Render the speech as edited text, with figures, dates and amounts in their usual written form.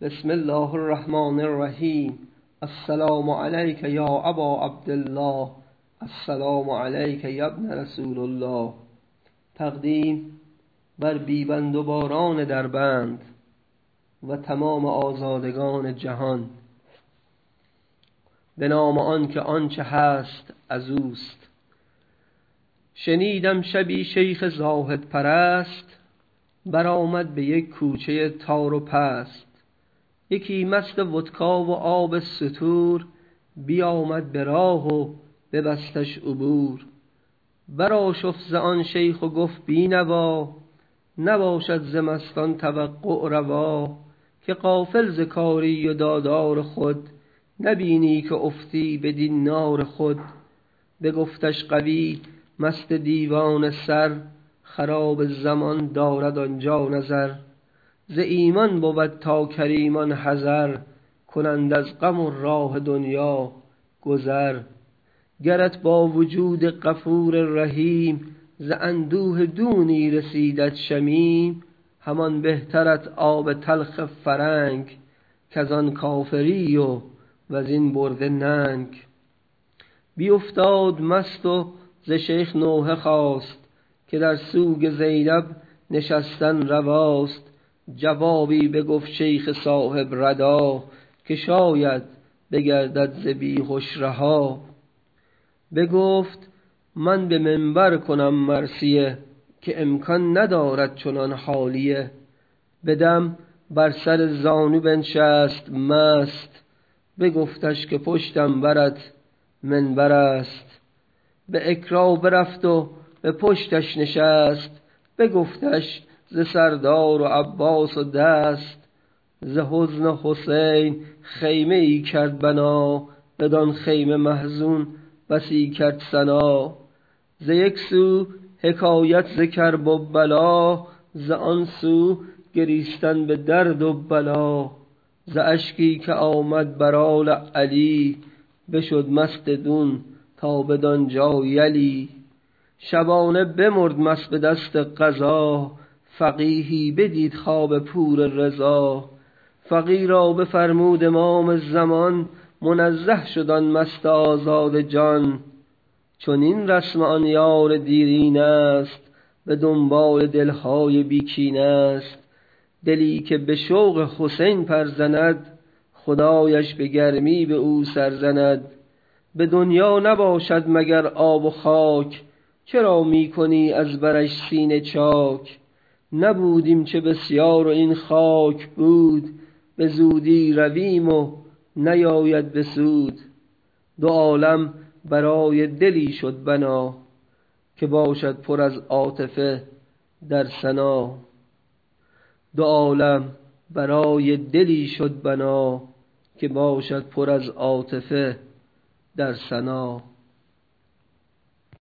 بسم الله الرحمن الرحیم. السلام علیک یا ابا عبدالله، السلام علیک یا ابن رسول الله. تقدیم بر بیبند و باران دربند و تمام آزادگان جهان. به نام آن که آنچه هست از اوست. شنیدم شبی شیخ زاهد پرست، برآمد به یک کوچه تار و پست. یکی مست ودکا و آب ستور، بیامد به راه و ببستش عبور. برآشفت ز آن شیخ و گفت بینوا، نباشد ز مستان توقع روا. که غافل ز کاری و دادار خود، نبینی که افتی بدین نار خود. بگفتش قوی مست دیوانه سر، خراب زمان دارد آنجا نظر. ز ایمان بود تا کریمان حذر، کنند از غم و راه دنیا گذر. گرت با وجود غفور رحیم، ز اندوه دونی رسیدت شمیم. همان بهترت آب تلخ فرنگ، کز آن کافری و وزین برده ننگ. بیفتاد مست و ز شیخ نوحه خواست، که در سوگ زینب نشستن رواست. جوابی بگفت شیخ صاحب ردا، که شاید بگردد ز بیهش رها. بگفت من به منبر کنم مرثیه، که امکان ندارد چنان حالیه. بدم بر سر زانو بنشست مست، بگفتش که پشتم برت منبر است. به اکرام برفت و به پشتش نشست، بگفتش ز سردار و عباس و دست. ز حزن حسین خیمه ای کرد بنا، بدان خیمه محزون بسی کرد ثنا. ز یک سو حکایت ز کرب و بلا، ز آن سو گریستن به درد و بلا. ز اشکی که آمد بر آل علی، بشد مست دون تا بدانجا یلی. شبانه بمرد مست به دست قضا، فقیهی بدید خواب پور رضا. فقیه را بفرمود امام زمان، منزه شد آن مست آزاد جان. چنین رسم آن یار دیرین است، به دنبال دلهای بی کین است. دلی که به شوق حسین پر زند، خدایش به گرمی به او سر زند. به دنیا نباشد مگر آب و خاک، چرا می کنی از برش سینه چاک. نبودیم چه بسیار و این خاک بود، به زودی رویم و نیاید به سود. دو عالم برای دلی شد بنا، که باشد پر از عاطفه در ثنا. دو عالم برای دلی شد بنا، که باشد پر از عاطفه در ثنا.